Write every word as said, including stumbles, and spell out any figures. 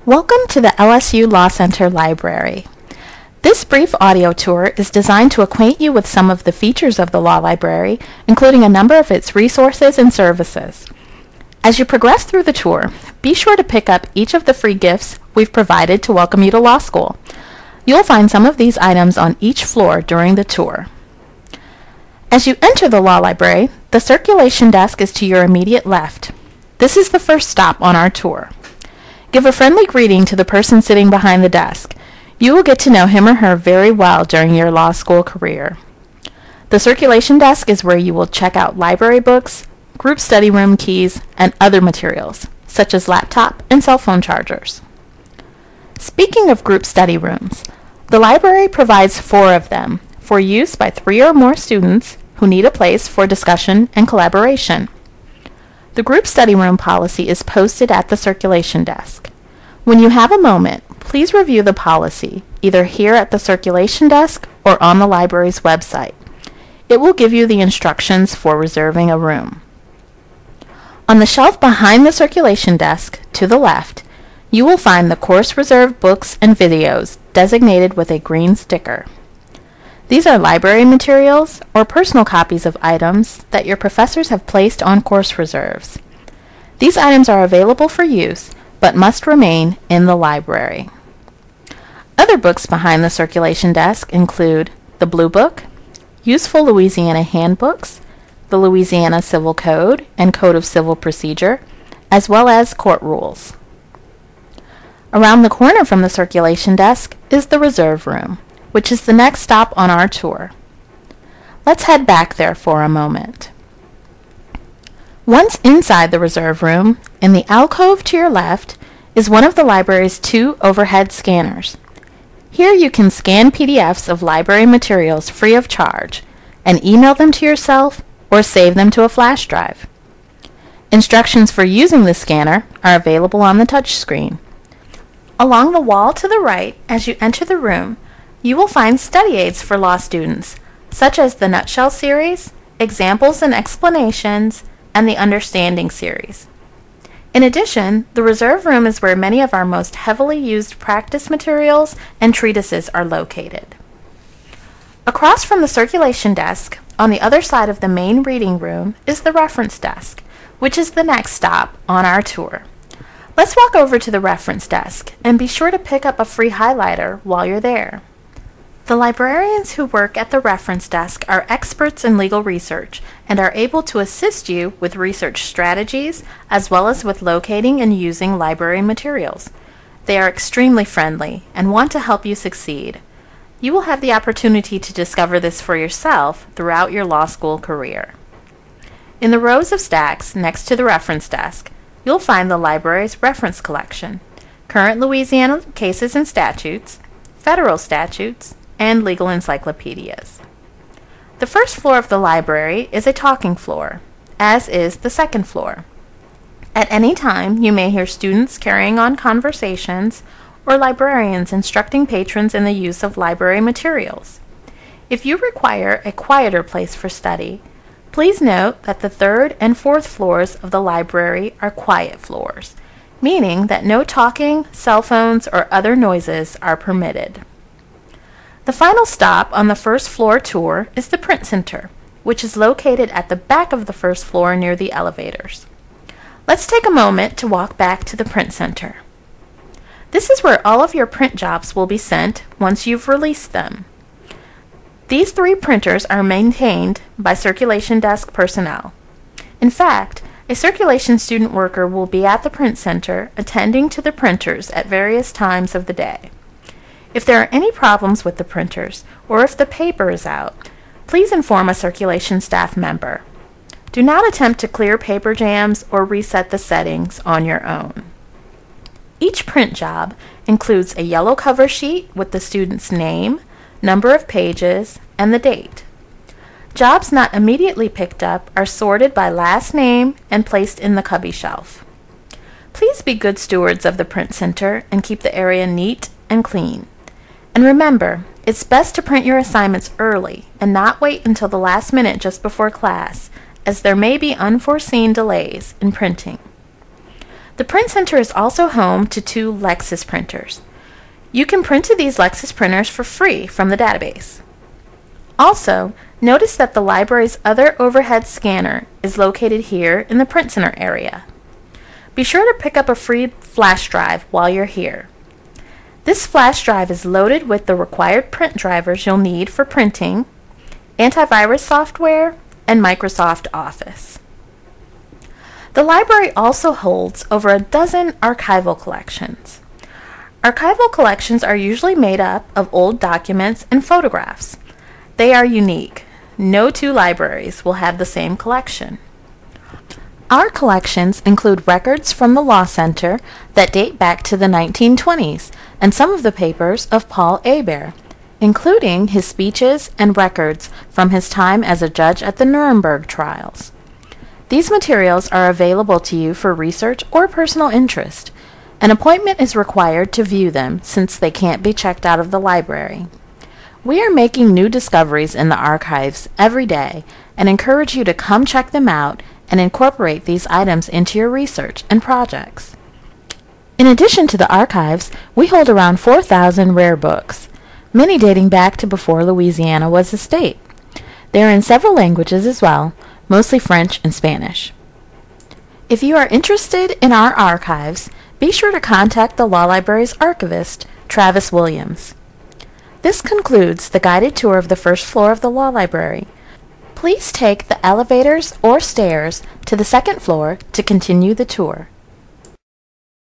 Welcome to the L S U Law Center Library. This brief audio tour is designed to acquaint you with some of the features of the Law Library, including a number of its resources and services. As you progress through the tour, be sure to pick up each of the free gifts we've provided to welcome you to law school. You'll find some of these items on each floor during the tour. As you enter the Law Library, the circulation desk is to your immediate left. This is the first stop on our tour. Give a friendly greeting to the person sitting behind the desk. You will get to know him or her very well during your law school career. The circulation desk is where you will check out library books, group study room keys, and other materials, such as laptop and cell phone chargers. Speaking of group study rooms, the library provides four of them for use by three or more students who need a place for discussion and collaboration. The group study room policy is posted at the circulation desk. When you have a moment, please review the policy, either here at the circulation desk or on the library's website. It will give you the instructions for reserving a room. On the shelf behind the circulation desk, to the left, you will find the course reserved books and videos designated with a green sticker. These are library materials or personal copies of items that your professors have placed on course reserves. These items are available for use, but must remain in the library. Other books behind the circulation desk include the Blue Book, Useful Louisiana Handbooks, the Louisiana Civil Code and Code of Civil Procedure, as well as court rules. Around the corner from the circulation desk is the reserve room, which is the next stop on our tour. Let's head back there for a moment. Once inside the reserve room, in the alcove to your left, is one of the library's two overhead scanners. Here you can scan P D Fs of library materials free of charge and email them to yourself or save them to a flash drive. Instructions for using the scanner are available on the touch screen. Along the wall to the right, as you enter the room, you will find study aids for law students, such as the Nutshell series, Examples and Explanations, and the Understanding series. In addition, the reserve room is where many of our most heavily used practice materials and treatises are located. Across from the circulation desk, on the other side of the main reading room, is the reference desk, which is the next stop on our tour. Let's walk over to the reference desk and be sure to pick up a free highlighter while you're there. The librarians who work at the reference desk are experts in legal research and are able to assist you with research strategies as well as with locating and using library materials. They are extremely friendly and want to help you succeed. You will have the opportunity to discover this for yourself throughout your law school career. In the rows of stacks next to the reference desk, you'll find the library's reference collection, current Louisiana cases and statutes, federal statutes, and legal encyclopedias. The first floor of the library is a talking floor, as is the second floor. At any time, you may hear students carrying on conversations or librarians instructing patrons in the use of library materials. If you require a quieter place for study, please note that the third and fourth floors of the library are quiet floors, meaning that no talking, cell phones, or other noises are permitted. The final stop on the first floor tour is the Print Center, which is located at the back of the first floor near the elevators. Let's take a moment to walk back to the Print Center. This is where all of your print jobs will be sent once you've released them. These three printers are maintained by circulation desk personnel. In fact, a circulation student worker will be at the Print Center attending to the printers at various times of the day. If there are any problems with the printers, or if the paper is out, please inform a circulation staff member. Do not attempt to clear paper jams or reset the settings on your own. Each print job includes a yellow cover sheet with the student's name, number of pages, and the date. Jobs not immediately picked up are sorted by last name and placed in the cubby shelf. Please be good stewards of the Print Center and keep the area neat and clean. And remember, it's best to print your assignments early and not wait until the last minute just before class, as there may be unforeseen delays in printing. The Print Center is also home to two Lexis printers. You can print to these Lexis printers for free from the database. Also, notice that the library's other overhead scanner is located here in the Print Center area. Be sure to pick up a free flash drive while you're here. This flash drive is loaded with the required print drivers you'll need for printing, antivirus software, and Microsoft Office. The library also holds over a dozen archival collections. Archival collections are usually made up of old documents and photographs. They are unique. No two libraries will have the same collection. Our collections include records from the Law Center that date back to the nineteen twenties and some of the papers of Paul Hebert, including his speeches and records from his time as a judge at the Nuremberg trials. These materials are available to you for research or personal interest. An appointment is required to view them since they can't be checked out of the library. We are making new discoveries in the archives every day and encourage you to come check them out and incorporate these items into your research and projects. In addition to the archives, we hold around four thousand rare books, many dating back to before Louisiana was a state. They are in several languages as well, mostly French and Spanish. If you are interested in our archives, be sure to contact the Law Library's archivist, Travis Williams. This concludes the guided tour of the first floor of the Law Library. Please take the elevators or stairs to the second floor to continue the tour.